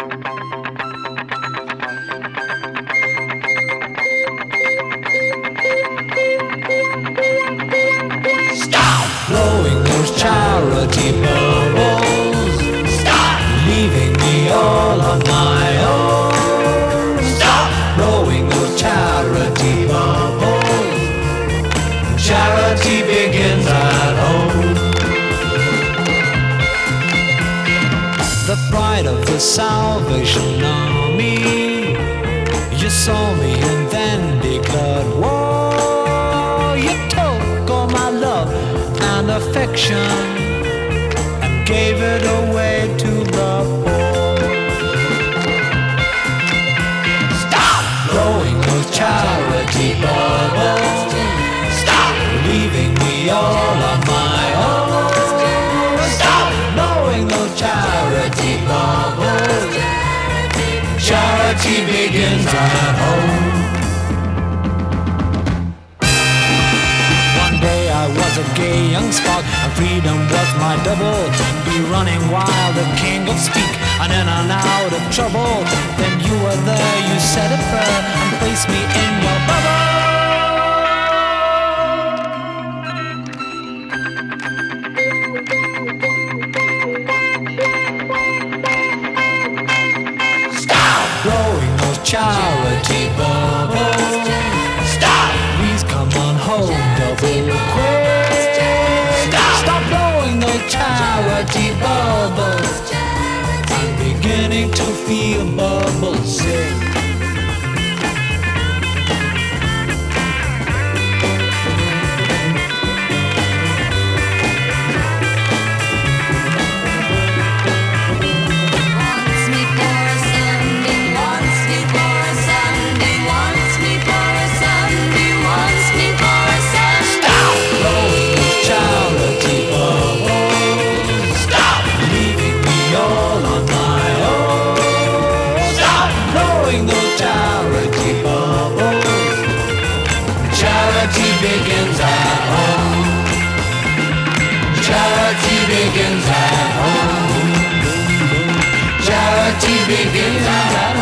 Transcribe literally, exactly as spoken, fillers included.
Stop blowing those charity bubbles. Stop leaving me all on my own. Stop blowing those charity bubbles. Charity begins at home. The pride of the Salvation Army. You saw me and then declared war. You took all my love and affection and gave it away to the poor. Stop blowing those charity bubbles. Stop leaving me all on my own. Stop blowing those charity bubbles. Charity begins at home. One day I was a gay young spark, and freedom was my double. Be running wild, the king of speak, and in and out of trouble. Then you were there, you said a prayer, and placed me in your bubble. Blowing those charity bubbles. Stop! Please come on home, double quick. Stop! Stop blowing those charity bubbles. I'm beginning to feel bubbles sick. Charity begins at home. Charity begins at home. Charity begins at home.